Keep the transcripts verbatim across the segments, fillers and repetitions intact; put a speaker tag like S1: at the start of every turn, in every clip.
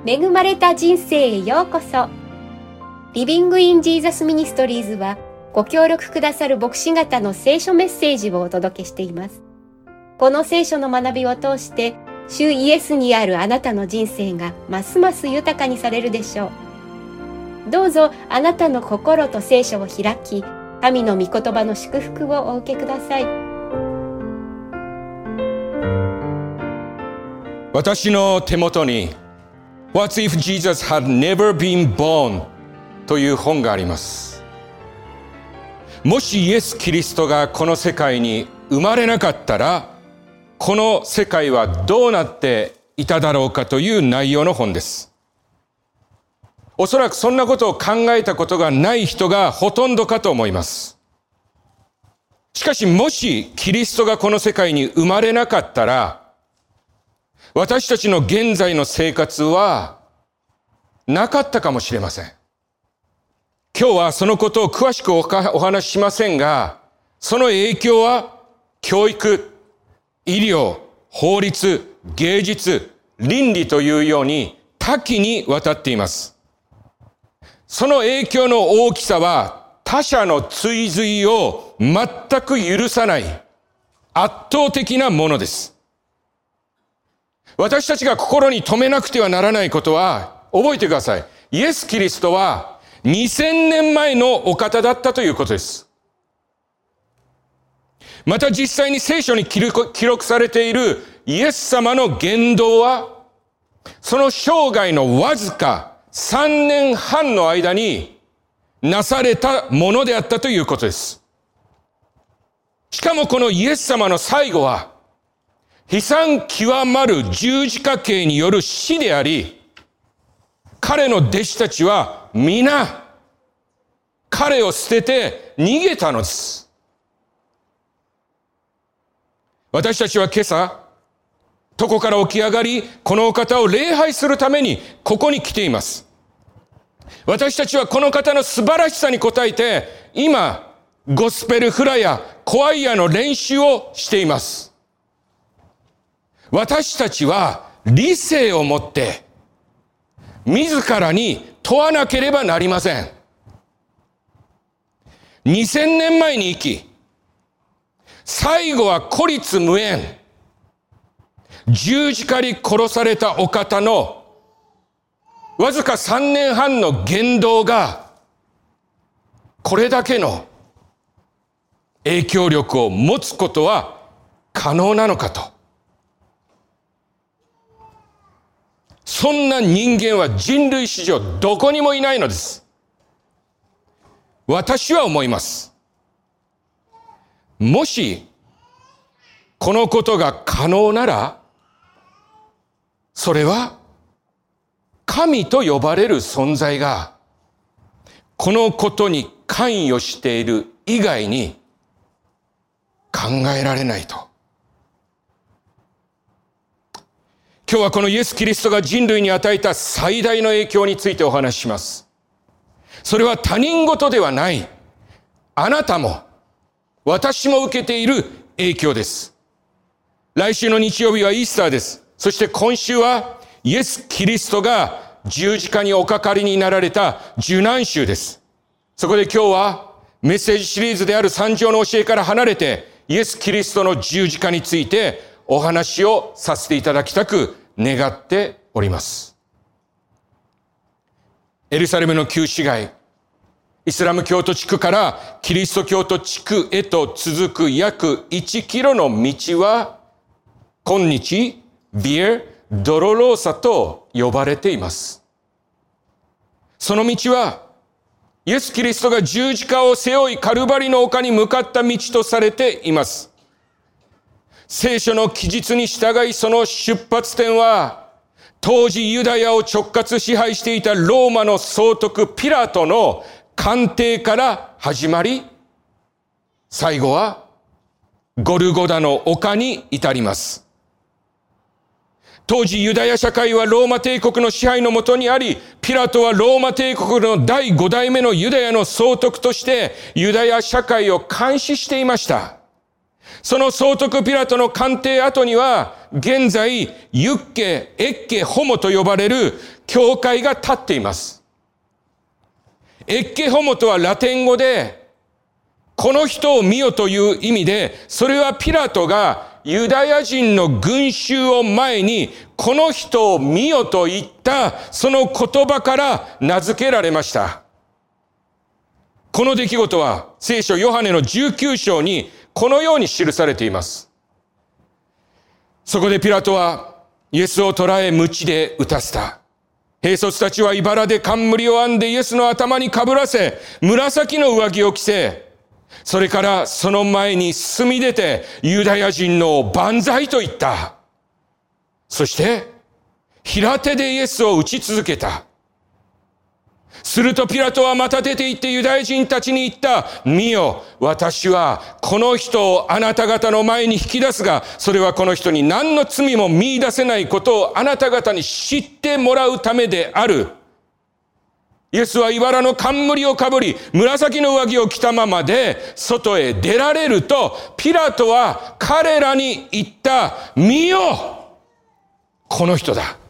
S1: 恵まれた人生へようこそ。リビングインジーザスミニストリーズはご協力くださる牧師方の聖書メッセージをお届けしています。この聖書の学びを通して主イエスにあるあなたの人生がますます豊かにされるでしょう。どうぞあなたの心と聖書を開き、神の御言葉の祝福をお受けください。
S2: 私の手元に What if Jesus had never been born という本があります。もしイエス・キリストがこの世界に生まれなかったら、この世界はどうなっていただろうかという内容の本です。おそらくそんなことを考えたことがない人がほとんどかと思います。しかしもしキリストがこの世界に生まれなかったら、私たちの現在の生活はなかったかもしれません。今日はそのことを詳しくお話ししませんが、その影響は教育、医療、法律、芸術、倫理というように多岐にわたっています。その影響の大きさは他者の追随を全く許さない圧倒的なものです。私たちが心に留めなくてはならないことは、覚えてください。イエス・キリストはにせんねんまえのお方だったということです。また実際に聖書に記録されているイエス様の言動は、その生涯のわずかさんねんはんの間になされたものであったということです。しかもこのイエス様の最後は、悲惨極まる十字架刑による死であり、彼の弟子たちは皆彼を捨てて逃げたのです。私たちは今朝、床から起き上がり、このお方を礼拝するためにここに来ています。私たちはこの方の素晴らしさに応えて、今、ゴスペルフラやコアイアの練習をしています。私たちは理性を持って自らに問わなければなりません。にせんねんまえに生き、最後は孤立無援、十字架に殺されたお方のわずかさんねんはんの言動がこれだけの影響力を持つことは可能なのかと。そんな人間は人類史上どこにもいないのです。私は思います。もしこのことが可能なら、それは神と呼ばれる存在がこのことに関与している以外に考えられないと。今日はこのイエス・キリストが人類に与えた最大の影響についてお話しします。それは他人事ではない、あなたも私も受けている影響です。来週の日曜日はイースターです。そして今週はイエス・キリストが十字架におかかりになられた受難週です。そこで今日はメッセージシリーズである三条の教えから離れて、イエス・キリストの十字架についてお話をさせていただきたく願っております。エルサレムの旧市街、イスラム教徒地区からキリスト教徒地区へと続く約いちキロの道は、今日ビエ・ドロローサと呼ばれています。その道はイエス・キリストが十字架を背負いカルバリの丘に向かった道とされています。聖書の記述に従い、その出発点は当時ユダヤを直轄支配していたローマの総督ピラトの官邸から始まり、最後はゴルゴダの丘に至ります。当時ユダヤ社会はローマ帝国の支配のもとにあり、ピラトはローマ帝国のだいご代目のユダヤの総督としてユダヤ社会を監視していました。 その総督ピラトの官邸跡には、現在、ユッケ、エッケ、ホモと呼ばれる教会が立っています。エッケホモとはラテン語で、この人を見よという意味で、それはピラトがユダヤ人の群衆を前に、この人を見よと言った、その言葉から名付けられました。この出来事は、聖書ヨハネのじゅうきゅう章に、このように記されています。そこでピラトは、イエスを捕らえ、鞭で打たせた。兵卒たちは茨で冠を編んでイエスの頭にかぶらせ、紫の上着を着せ、それからその前に進み出て、ユダヤ人の万歳と言った。そして、平手でイエスを打ち続けた。するとピラトはまた出て行ってユダヤ人たちに言った。見よ、私はこの人をあなた方の前に引き出すが、それはこの人に何の罪も見出せないことをあなた方に知ってもらうためである。イエスは茨の冠をかぶり、紫の上着を着たままで外へ出られると、ピラトは彼らに言った。見よ、この人だ。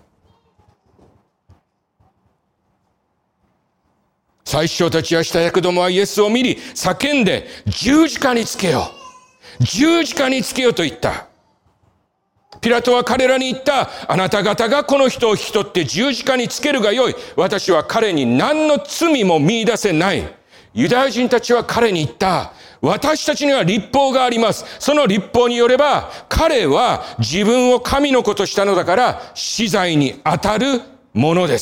S2: 祭司長たちや下役どもはイエスを見り、叫んで、十字架につけよう。十字架につけようと言った。ピラトは彼らに言った。あなた方がこの人を引き取って十字架につけるがよい。私は彼に何の罪も見出せない。ユダヤ人たちは彼に言った。私たちには律法があります。その律法によれば、彼は自分を神の子としたのだから、死罪に当たるものです。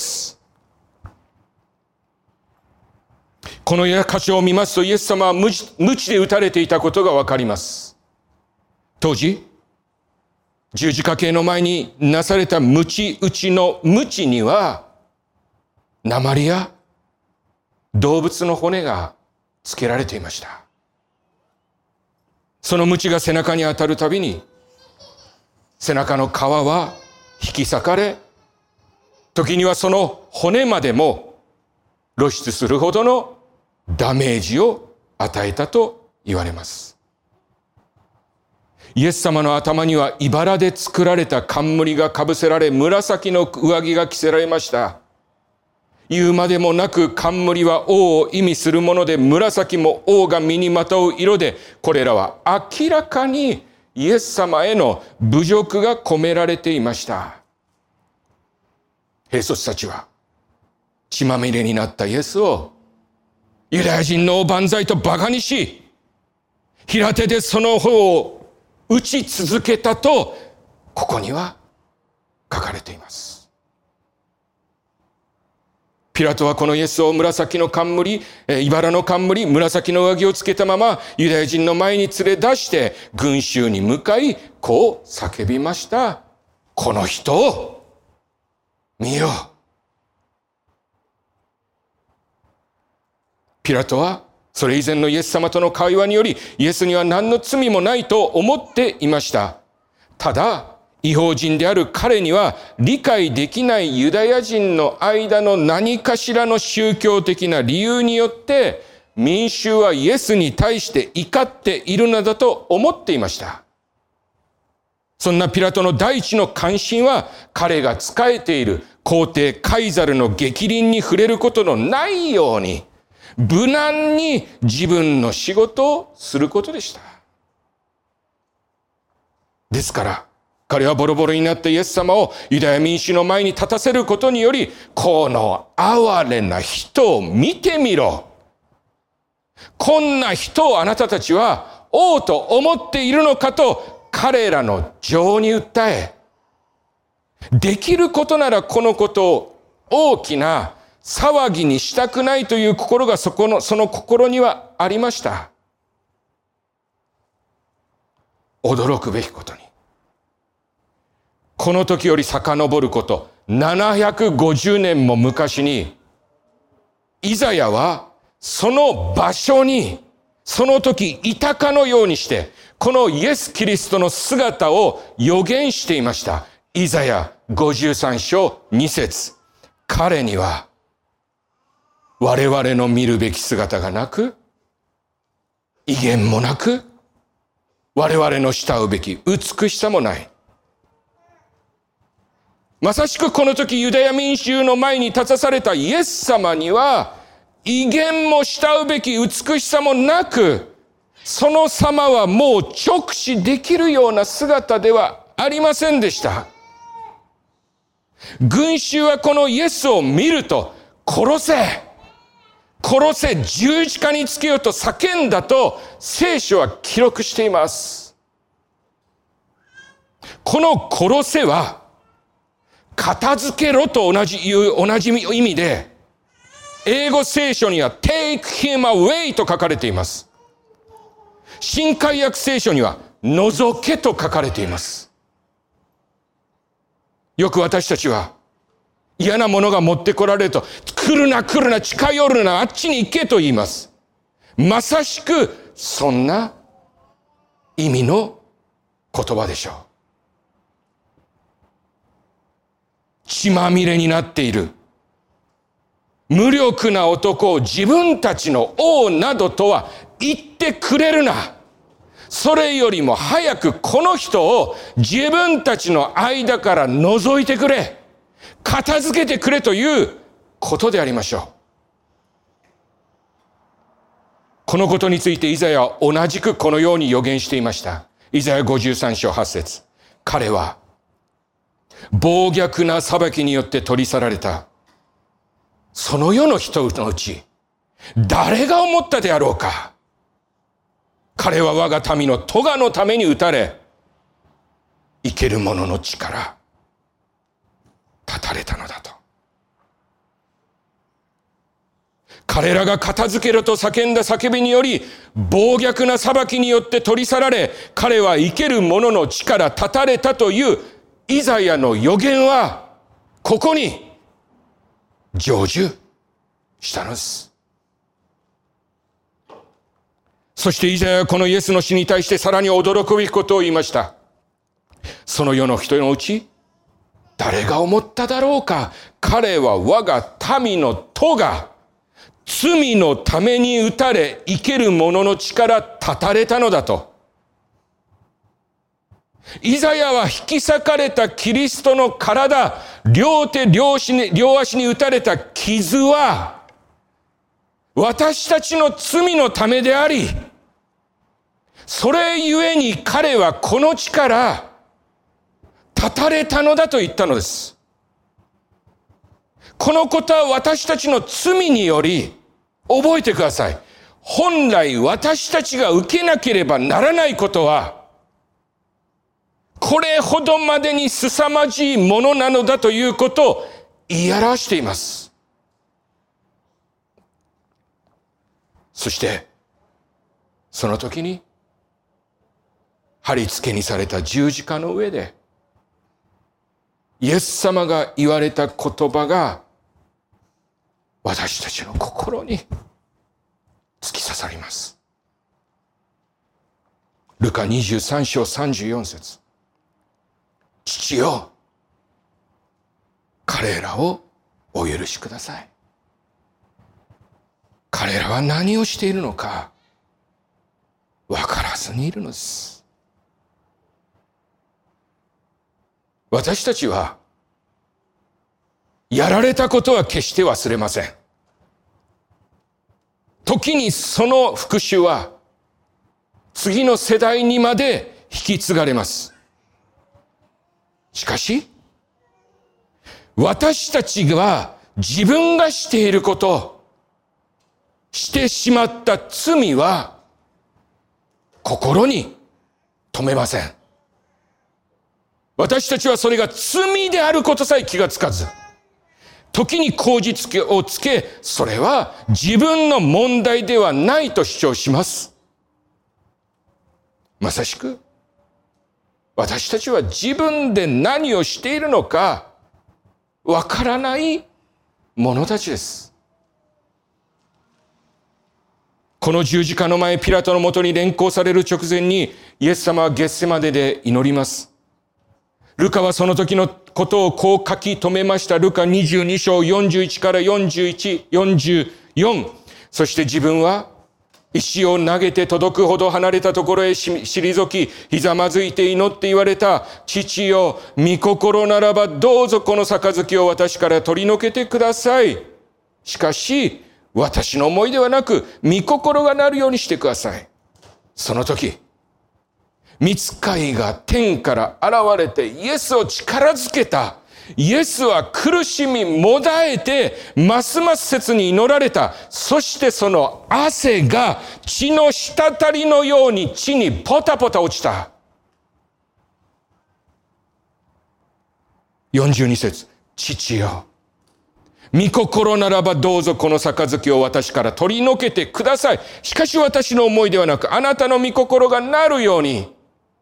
S2: この箇所を見ますと、イエス様は鞭で打たれていたことがわかります。当時、十字架形の前になされた鞭打ちの鞭には、鉛や動物の骨がつけられていました。その鞭が背中に当たるたびに、背中の皮は引き裂かれ、時にはその骨までも露出するほどのダメージを与えたと言われます。イエス様の頭には茨で作られた冠がかぶせられ、紫の上着が着せられました。言うまでもなく冠は王を意味するもので、紫も王が身にまとう色で、これらは明らかにイエス様への侮辱が込められていました。兵卒たちは血まみれになったイエスをユダヤ人の万歳と馬鹿にし、平手でその方を打ち続けたと、ここには書かれています。ピラトはこのイエスを紫の冠、茨の冠、紫の上着をつけたままユダヤ人の前に連れ出して群衆に向かい、こう叫びました。この人を見よ。ピラトはそれ以前のイエス様との会話により、イエスには何の罪もないと思っていました。ただ、異邦人である彼には理解できないユダヤ人の間の何かしらの宗教的な理由によって、民衆はイエスに対して怒っているのだと思っていました。そんなピラトの第一の関心は、彼が仕えている皇帝カイザルの逆鱗に触れることのないように、無難に自分の仕事をすることでした。ですから、彼はボロボロになったイエス様をユダヤ民衆の前に立たせることにより、この哀れな人を見てみろ。こんな人をあなたたちは王と思っているのかと彼らの情に訴え、できることならこのことを大きな騒ぎにしたくないという心がそこの、その心にはありました。驚くべきことに、この時より遡ることななひゃくごじゅうねんも昔に、イザヤはその場所にその時いたかのようにして、このイエス・キリストの姿を予言していました。イザヤごじゅうさん章に節。彼には我々の見るべき姿がなく、威厳もなく、 我々の慕うべき美しさもない。まさしくこの時ユダヤ民衆の前に立たされたイエス様には、威厳も慕うべき美しさもなく、その様はもう直視できるような姿ではありませんでした。群衆はこのイエスを見ると、殺せ殺せ十字架につけようと叫んだと聖書は記録しています。この殺せは片付けろと同じ同じ意味で、英語聖書には take him away と書かれています。新海訳聖書には除けと書かれています。よく私たちは嫌なものが持ってこられると、来るな来るな近寄るなあっちに行けと言います。まさしくそんな意味の言葉でしょう。血まみれになっている無力な男を自分たちの王などとは言ってくれるな。それよりも早くこの人を自分たちの間から除いてくれ。片付けてくれということでありましょう。このことについてイザヤは同じくこのように予言していました。イザヤごじゅうさん章はち節。彼は暴虐な裁きによって取り去られた。その世の人のうち誰が思ったであろうか。彼は我が民の咎のために打たれ、生ける者の力断たれたのだと。彼らが片付けろと叫んだ叫びにより、暴虐な裁きによって取り去られ、彼は生ける者の力断たれたというイザヤの予言はここに成就したのです。そしてイザヤはこのイエスの死に対してさらに驚くべきことを言いました。その世の人のうち誰が思っただろうか。彼は我が民の咎、罪のために打たれ、生ける者の力断たれたのだと。イザヤは引き裂かれたキリストの体、両手両足に、両足に打たれた傷は、私たちの罪のためであり、それゆえに彼はこの力、断たれたのだと言ったのです。このことは私たちの罪により、覚えてください。本来私たちが受けなければならないことは、これほどまでに凄まじいものなのだということを言い表しています。そして、その時に、貼り付けにされた十字架の上で、イエス様が言われた言葉が、私たちの心に突き刺さります。ルカにじゅうさん章さんじゅうよん節。父よ、彼らをお許しください。彼らは何をしているのか分からずにいるのです。私たちはやられたことは決して忘れません。時にその復讐は次の世代にまで引き継がれます。しかし、私たちが自分がしていること、してしまった罪は心に留めません。私たちはそれが罪であることさえ気がつかず、時に口実をつけ、それは自分の問題ではないと主張します。まさしく、私たちは自分で何をしているのかわからない者たちです。この十字架の前、ピラトのもとに連行される直前に、イエス様はゲッセマネで祈ります。ルカはその時のことをこう書き留めました。ルカにじゅうに章よんじゅういちからよんじゅういち、よんじゅうよん。そして自分は石を投げて届くほど離れたところへ退き、ひざまずいて祈って言われた。父よ、御心ならばどうぞこの杯を私から取り除けてください。しかし、私の思いではなく、御心がなるようにしてください。その時、御使いが天から現れてイエスを力づけた。イエスは苦しみもだえて、ますます切に祈られた。そしてその汗が血の滴りのように地にポタポタ落ちた。よんじゅうに節、父よ、御心ならばどうぞこの杯を私から取り除けてください。しかし私の思いではなく、あなたの御心がなるように。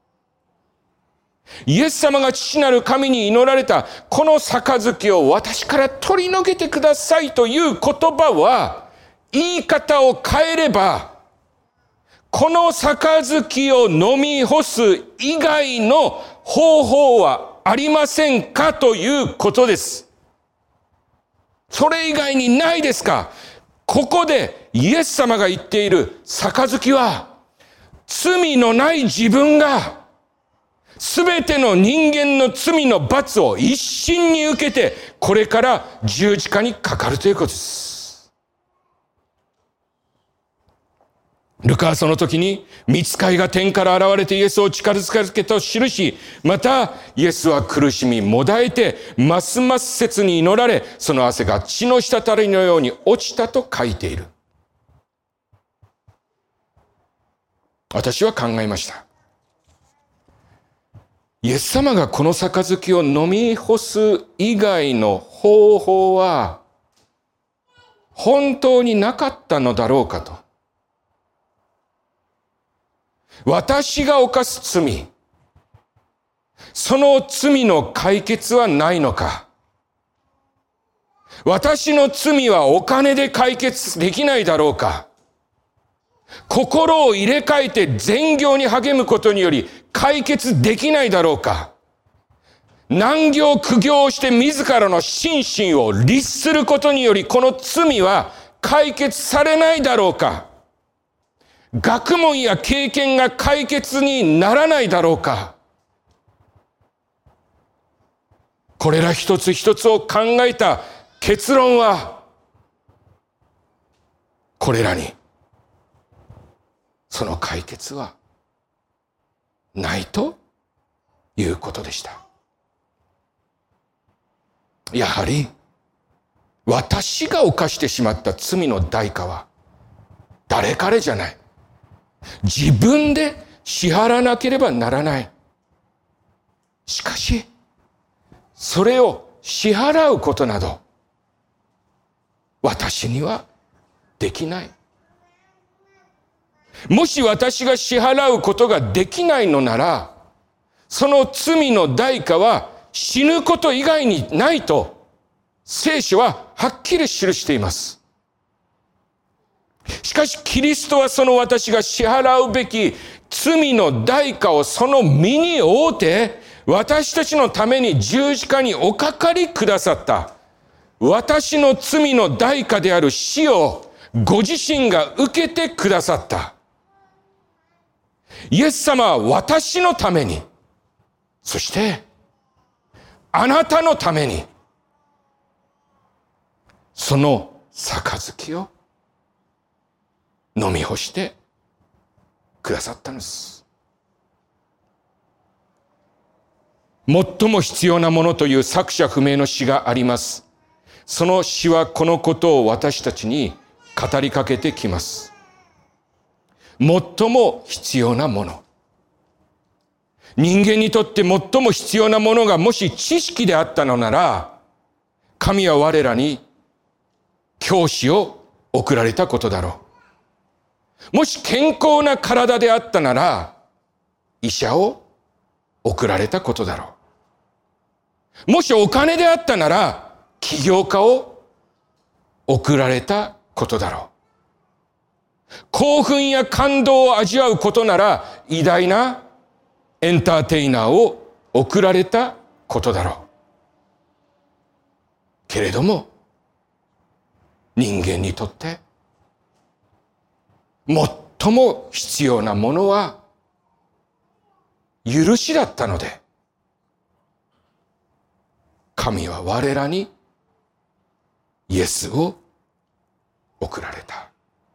S2: イエス様が父なる神に祈られた、この杯を私から取り除けてくださいという言葉は、言い方を変えれば、この杯を飲み干す以外の方法はありませんかということです。それ以外にないですか？ここでイエス様が言っている杯は、罪のない自分が、すべての人間の罪の罰を一身に受けて、これから十字架にかかるということです。ルカはその時に、御使いが天から現れてイエスを力づけと記し、またイエスは苦しみもだえて、ますます切に祈られ、その汗が血の滴りのように落ちたと書いている。私は考えました。イエス様がこの杯を飲み干す以外の方法は本当になかったのだろうかと。私が犯す罪、その罪の解決はないのか。私の罪はお金で解決できないだろうか。心を入れ替えて善行に励むことにより解決できないだろうか。難行苦行をして自らの心身を律することによりこの罪は解決されないだろうか。学問や経験が解決にならないだろうか。これら一つ一つを考えた結論は、これらにその解決はないということでした。やはり私が犯してしまった罪の代価は誰彼じゃない。自分で支払わなければならない。しかし、それを支払うことなど私にはできない。もし私が支払うことができないのなら、その罪の代価は死ぬこと以外にないと聖書ははっきり記しています。しかしキリストはその私が支払うべき罪の代価をその身に負うて、私たちのために十字架におかかりくださった。私の罪の代価である死をご自身が受けてくださった。イエス様は私のために、そしてあなたのために、その杯を飲み干してくださったのです。最も必要なものという作者不明の詩があります。その詩はこのことを私たちに語りかけてきます。最も必要なもの。人間にとって最も必要なものがもし知識であったのなら、神は我らに教師を送られたことだろう。もし健康な体であったなら、医者を送られたことだろう。もしお金であったなら、起業家を送られたことだろう。興奮や感動を味わうことなら、偉大なエンターテイナーを送られたことだろう。けれども、人間にとって、 最も必要なものは許しだったので、神は我らにイエスを送られた。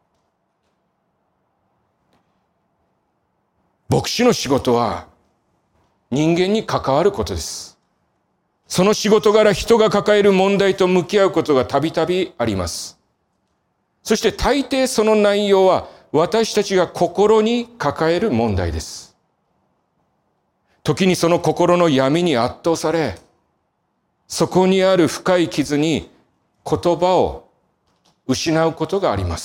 S2: 牧師の仕事は人間に関わることです。その仕事柄、人が抱える問題と向き合うことがたびたびあります。そして大抵その内容は私たちが心に抱える問題です。時にその心の闇に圧倒され、そこにある深い傷に言葉を失うことがあります。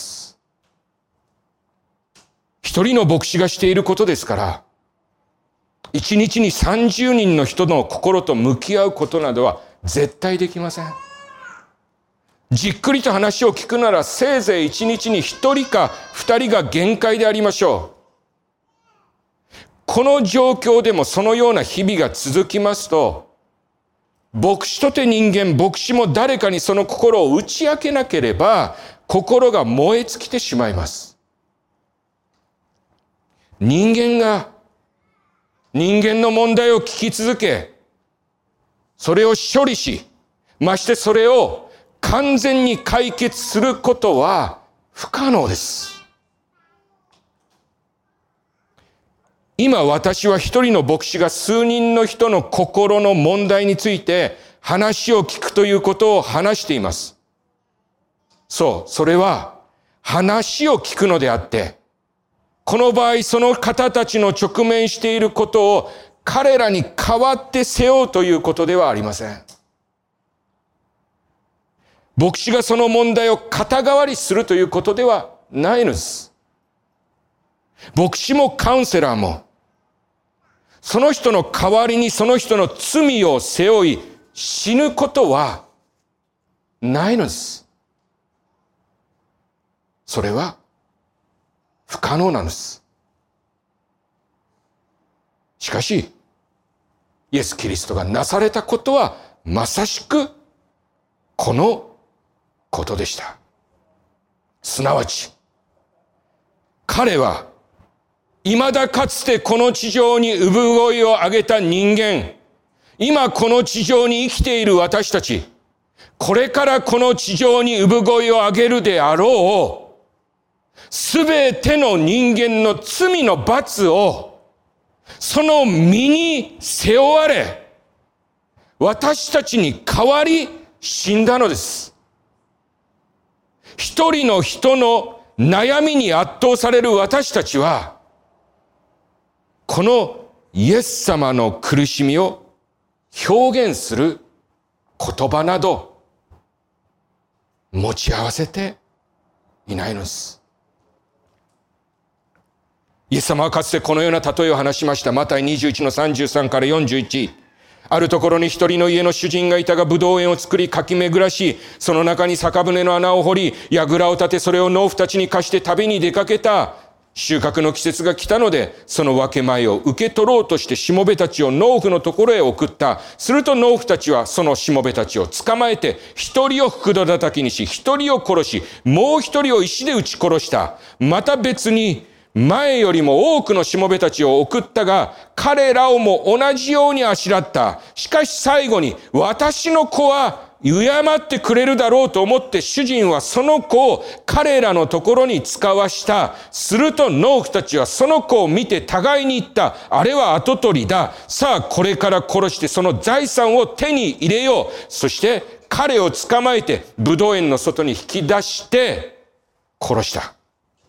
S2: 一人の牧師がしていることですから、一日にさんじゅうにんの人の心と向き合うことなどは絶対できません。じっくりと話を聞くならせいぜい一日に一人か二人が限界でありましょう。この状況でもそのような日々が続きますと、牧師とて人間、牧師も誰かにその心を打ち明けなければ、心が燃え尽きてしまいます。人間が人間の問題を聞き続け、それを処理し、ましてそれを完全に解決することは不可能です。今私は一人の牧師が数人の人の心の問題について話を聞くということを話しています。そう、それは話を聞くのであって、この場合その方たちの直面していることを彼らに代わって背負うということではありません。牧師がその問題を肩代わりするということではないのです。牧師もカウンセラーも、その人の代わりにその人の罪を背負い死ぬことはないのです。それは不可能なのです。しかし、イエス・キリストがなされたことはまさしくこのことでした。すなわち、彼は未だかつてこの地上に産声を上げた人間、今この地上に生きている私たち、これからこの地上に産声を上げるであろう、すべての人間の罪の罰をその身に背負われ、私たちに代わり死んだのです。一人の人の悩みに圧倒される私たちは、このイエス様の苦しみを表現する言葉など持ち合わせていないのです。イエス様はかつてこのような例えを話しました。マタイにじゅういちのさんじゅうさんからよんじゅういち。あるところに一人の家の主人がいたが、葡萄園を作り、かき巡らし、その中に酒舟の穴を掘り、櫓を立て、それを農夫たちに貸して旅に出かけた。収穫の季節が来たので、その分け前を受け取ろうとしてしもべたちを農夫のところへ送った。すると農夫たちはそのしもべたちを捕まえて、一人を袋叩きにし、一人を殺し、もう一人を石で撃ち殺した。また別に、前よりも多くのしもべたちを送ったが、彼らをも同じようにあしらった。しかし最後に、私の子は敬ってくれるだろうと思って、主人はその子を彼らのところに使わした。すると農夫たちはその子を見て互いに言った。あれは跡取りだ。さあこれから殺してその財産を手に入れよう。そして彼を捕まえて葡萄園の外に引き出して殺した。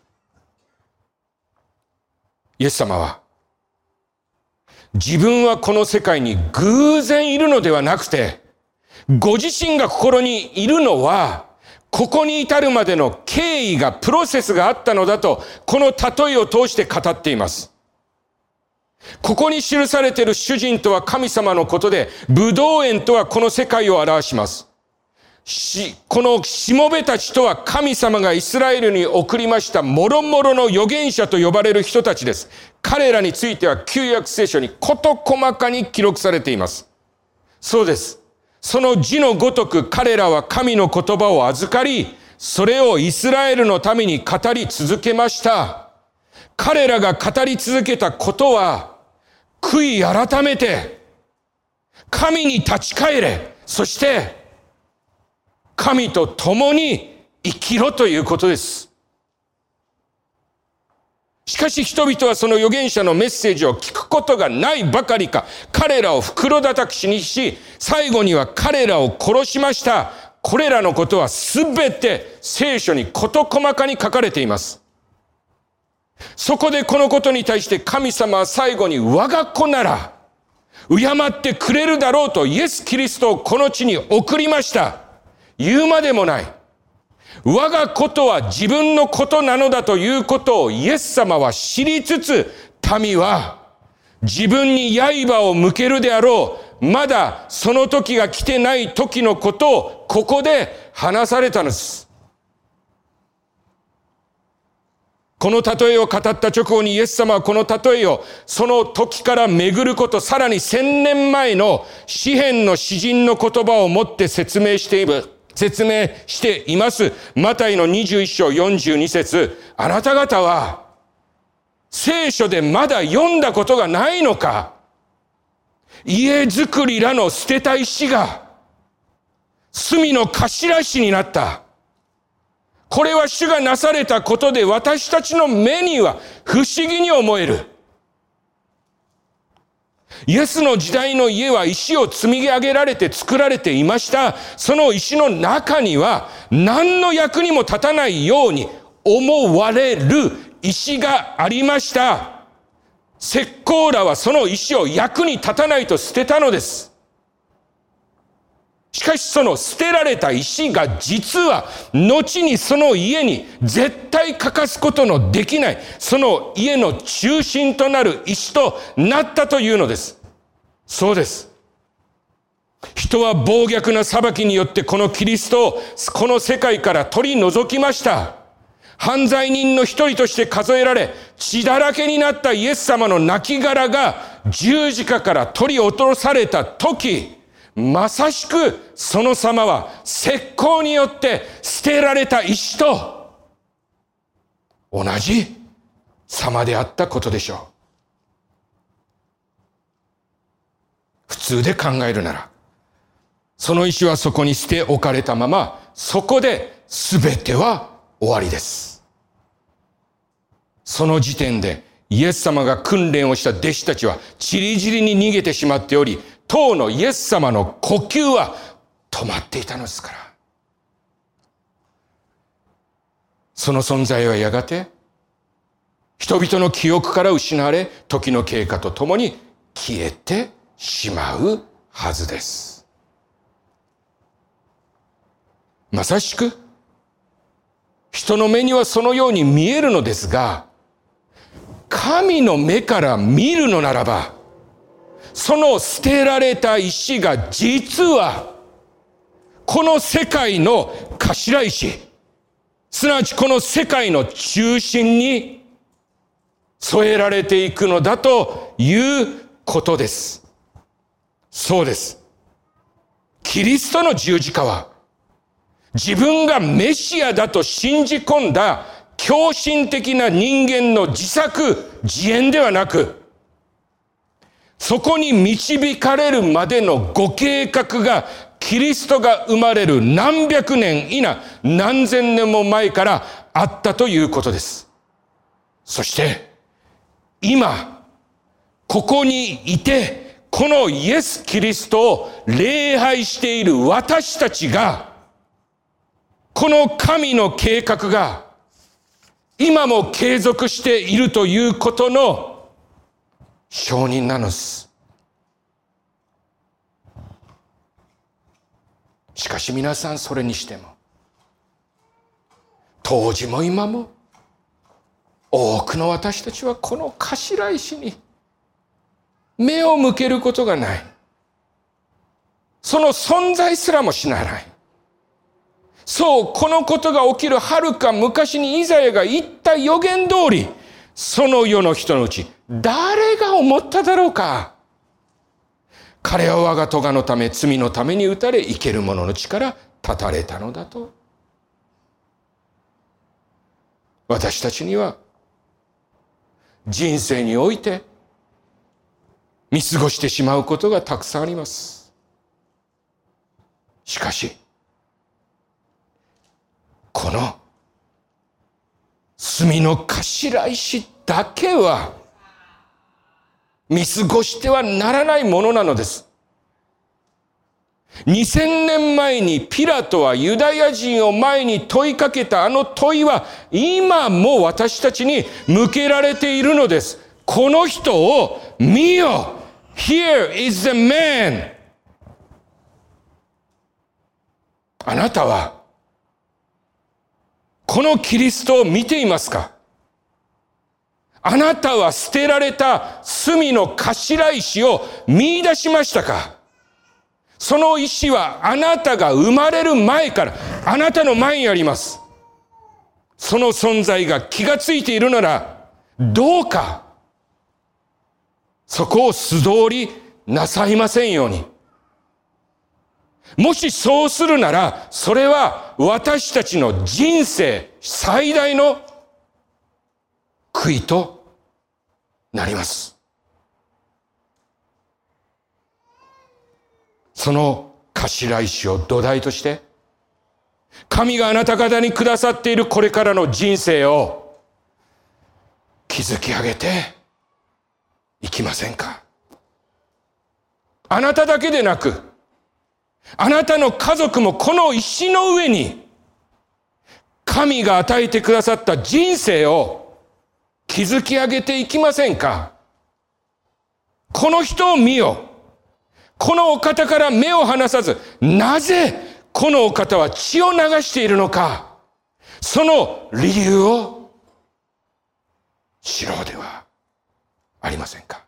S2: イエス様は、自分はこの世界に偶然いるのではなくて、ご自身が心にいるのは、ここに至るまでの経緯が、プロセスがあったのだと、この例えを通して語っています。ここに記されている主人とは神様のことで、葡萄園とはこの世界を表します。し、このしもべたちとは神様がイスラエルに送りましたもろもろの預言者と呼ばれる人たちです。彼らについては旧約聖書に事細かに記録されています。そうです。その字のごとく彼らは神の言葉を預かり、 それをイスラエルのために語り続けました。彼らが語り続けたことは、悔い改めて、神に立ち返れ、そして、神と共に生きろということです。しかし人々はその預言者のメッセージを聞くことがないばかりか、彼らを袋叩きにし、最後には彼らを殺しました。これらのことはすべて聖書に事細かに書かれています。そこでこのことに対して神様は最後に我が子なら敬ってくれるだろうとイエス・キリストをこの地に送りました。言うまでもない。我がことは自分のことなのだということをイエス様は知りつつ、民は自分に刃を向けるであろう、まだその時が来てない時のことをここで話されたのです。この例えを語った直後にイエス様はこの例えをその時から巡ること、さらに千年前の詩篇の詩人の言葉をもって説明している。説明しています。マタイのにじゅういっ章よんじゅうに節。あなた方は聖書でまだ読んだことがないのか。家作りらの捨てた石が隅の頭石になった。これは主がなされたことで私たちの目には不思議に思える。イエスの時代の家は石を積み上げられて作られていました。その石の中には何の役にも立たないように思われる石がありました。石膏らはその石を役に立たないと捨てたのです。しかしその捨てられた石が実は後にその家に絶対欠かすことのできないその家の中心となる石となったというのです。そうです。人は暴虐な裁きによってこのキリストをこの世界から取り除きました。犯罪人の一人として数えられ血だらけになったイエス様の亡骸が十字架から取り落とされた時、まさしくその様は石膏によって捨てられた石と同じ様であったことでしょう。普通で考えるなら、その石はそこに捨て置かれたまま、そこで全ては終わりです。その時点でイエス様が訓練をした弟子たちは散り散りに逃げてしまっており、当のイエス様の呼吸は止まっていたのですから。その存在はやがて人々の記憶から失われ、時の経過とともに消えてしまうはずです。まさしく人の目にはそのように見えるのですが、神の目から見るのならば、その捨てられた石が実はこの世界の頭石、すなわちこの世界の中心に添えられていくのだということです。そうです。キリストの十字架は自分がメシアだと信じ込んだ狂信的な人間の自作自演ではなく、そこに導かれるまでのご計画がキリストが生まれる何百年いな何千年も前からあったということです。そして今ここにいてこのイエス・キリストを礼拝している私たちが、この神の計画が今も継続しているということの証人なのです。しかし皆さん、それにしても当時も今も多くの私たちはこの頭石に目を向けることがない。その存在すらも知らない。そう、このことが起きるはるか昔にイザヤが言った予言通り、その世の人のうち誰が思っただろうか。彼は我が咎のため、罪のために打たれ、生ける者の力立たれたのだと。 私たちには人生において見過ごしてしまうことがたくさんあります。しかし、この罪の頭石だけは見過ごしてはならないものなのです。にせんねんまえにピラトはユダヤ人を前に問いかけたあの問いは今も私たちに向けられているのです。この人を見よ。Here is the man. あなたはこのキリストを見ていますか？あなたは捨てられた罪の頭石を見出しましたか？その石はあなたが生まれる前からあなたの前にあります。その存在が気がついているなら、どうかそこを素通りなさいませんように。もしそうするなら、それは私たちの人生最大の悔いとなります。その頭石を土台として、神があなた方にくださっているこれからの人生を築き上げていきませんか？あなただけでなく、あなたの家族もこの石の上に神が与えてくださった人生を築き上げていきませんか？この人を見よ。このお方から目を離さず、なぜこのお方は血を流しているのか、その理由を知ろうではありませんか。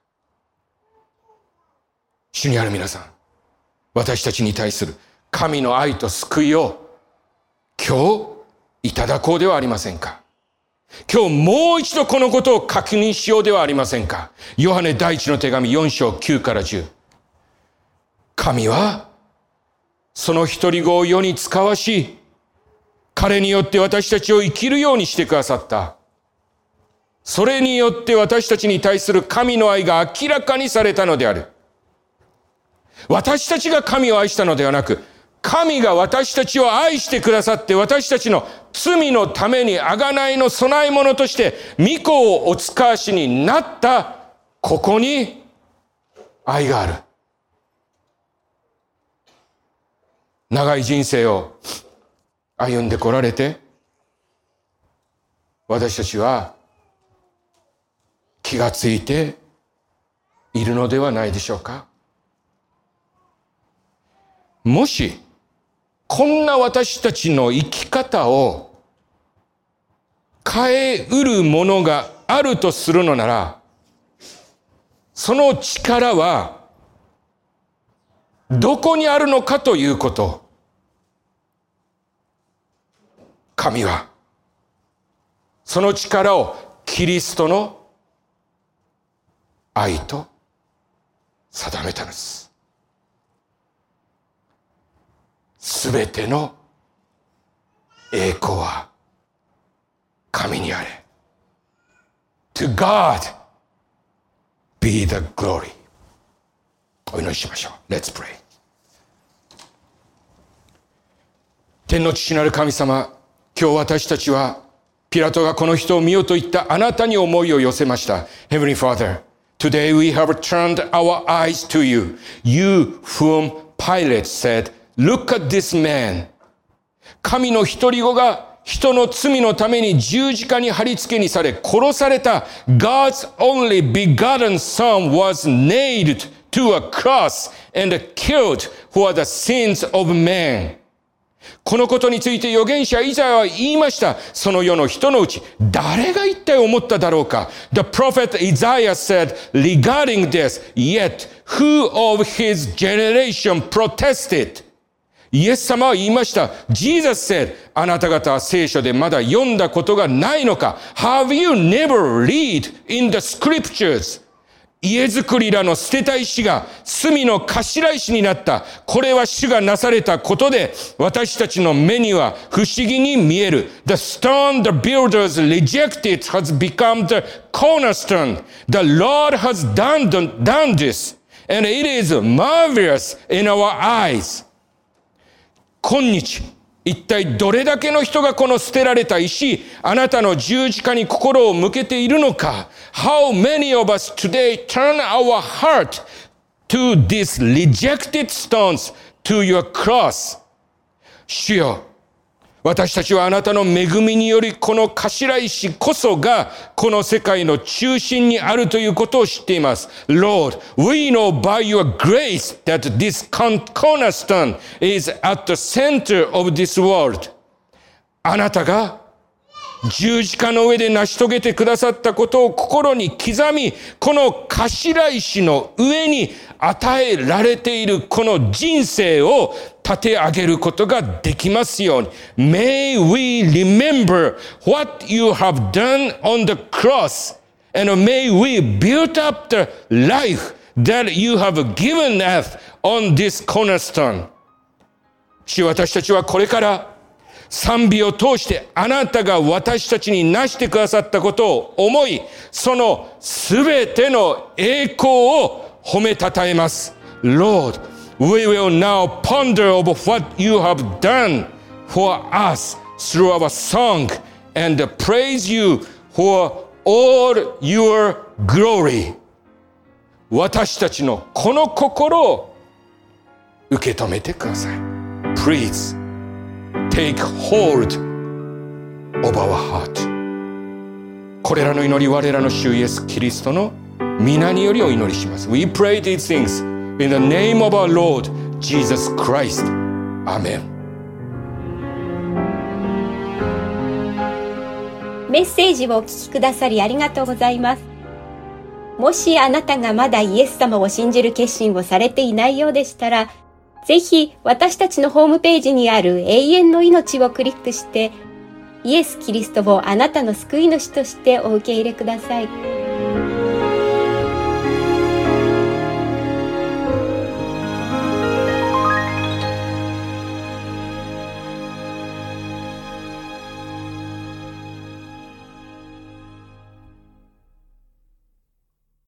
S2: 主にある皆さん、私たちに対する神の愛と救いを今日いただこうではありませんか。今日もう一度このことを確認しようではありませんか。ヨハネ第一の手紙よん章きゅうからじゅう。神はその一人子を世に使わし、彼によって私たちを生きるようにしてくださった。それによって私たちに対する神の愛が明らかにされたのである。私たちが神を愛したのではなく、神が私たちを愛してくださって、私たちの罪のために贖いの備え物として御子をお使わしになった、ここに愛がある。長い人生を歩んでこられて、私たちは気がついているのではないでしょうか。もしこんな私たちの生き方を変えうるものがあるとするのなら、その力はどこにあるのかということを、神はその力をキリストの愛と定めたのです。すべての栄光は神にあれ。To God be the glory. お祈りしましょう。Let's pray. 天の父なる神様、今日私たちはピラトがこの人を見ようと言ったあなたに思いを寄せました。Heavenly Father, today we have turned our eyes to you. You whom Pilate said,Look at this man. 神の一人子が人の罪のために十字架に貼り付けにされ殺された God's only begotten son was nailed to a cross and killed for the sins of man. このことについて預言者イザヤは言いました。その世の人のうち誰が一体思っただろうか。The prophet Isaiah said regarding this, yet who of his generation protested?イエス様は言いました。Jesus said, あなた方は聖書でまだ読んだことがないのか。Have you never read in the scriptures? 家づくりらの捨てた石が隅の頭石になった。これは主がなされたことで、私たちの目には不思議に見える。The stone the builders rejected has become the cornerstone. The Lord has done, done this, and it is marvelous in our eyes. 今日、一体どれだけの人がこの捨てられた石、あなたの十字架に心を向けているのか。How many of us today turn our heart to these rejected stones, to your cross? 主よ、私たちはあなたの恵みによりこの頭石こそがこの世界の中心にあるということを知っています。Lord, we know by your grace that this cornerstone is at the center of this world. あなたが十字架の上で成し遂げてくださったことを心に刻み、この頭石の上に与えられているこの人生を立て上げることができますように。May we remember what you have done on the cross, and may we build up the life that you have given us on this cornerstone. 主、私たちはこれから賛美を通してあなたが私たちになしてくださったことを思い、そのすべての栄光を褒めたたえます。Lord, we will now ponder over what you have done for us through our song and praise you for all your glory. 私たちのこの心を受け止めてください。Please take hold of our heart. これらの祈り、我らの主イエスキリストの皆によりお祈りします。We pray these things in the name of our Lord Jesus Christ. Amen.
S1: メッセージをお聞きくださりありがとうございます。もしあなたがまだイエス様を信じる決心をされていないようでしたら、ぜひ私たちのホームページにある永遠の命をクリックして、イエス・キリストをあなたの救い主としてお受け入れください。